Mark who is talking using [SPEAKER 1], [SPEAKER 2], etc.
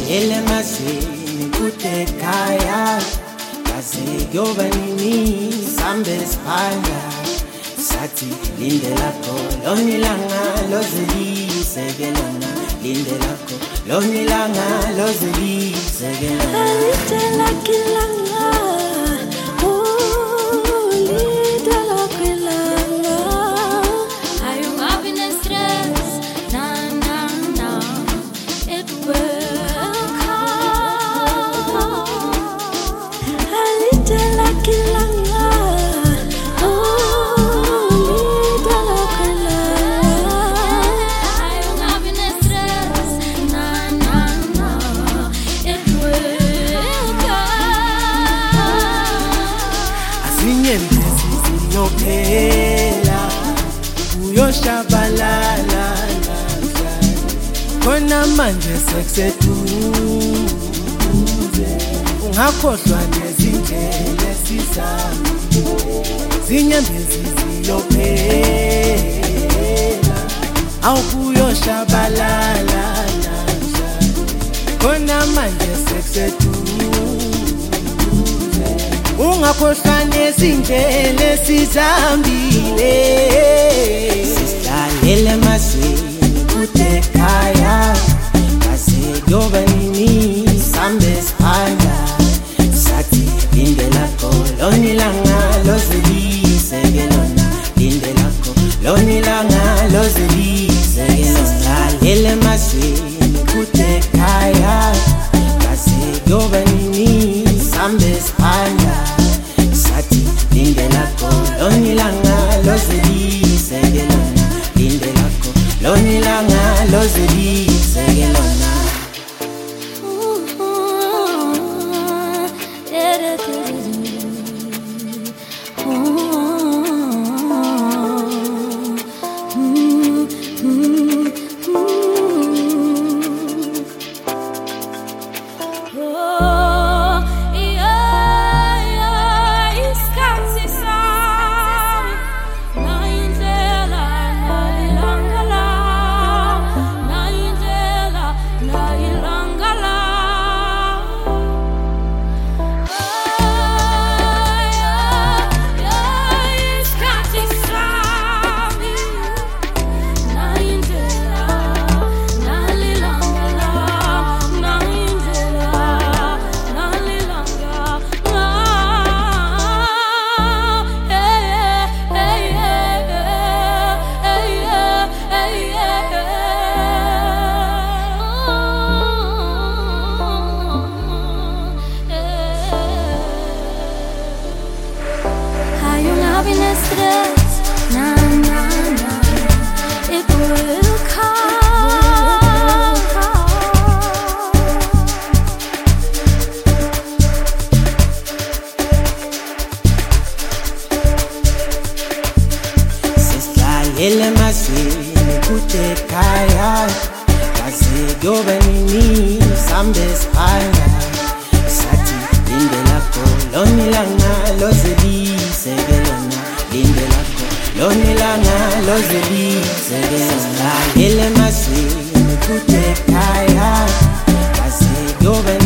[SPEAKER 1] Ele masini kutekaya kaze kuyoba nini sambe siphala sathi linde lakho lonilanga lozelisekelana linde lakho lonilanga lozelisekelana
[SPEAKER 2] linde lakho ilanga linde lakho ilanga ayungabi nestress na it will
[SPEAKER 1] Siyophela uyoshabalala khona manje sekuseduze ungakhohlwa nezindlela sizama zinyembezi ziyophela awukuyoshabalala khona manje sekuseduze ungakhohlwa nezindlela sizambile sisalele masini kutekhaya kaze kuyoba nini sambe siphala sathi linde lakho lonilanga lozelisekelana linde lakho lonilanga lozelisekelana sisalele masini kutekhaya kaze kuyoba nini sambe siphala sathi linde lakho lonilanga lozelisekelana linde lakho lonilanga lozelisekelana
[SPEAKER 2] it will come.
[SPEAKER 1] Sisalele masini kutekhaya kaze kuyoba nini sambe siphala sathi linde lakho lonilanga lozelisekelana linde lakho lonilanga lozelisekelana sisalele masini kutekhaya kaze kuyoba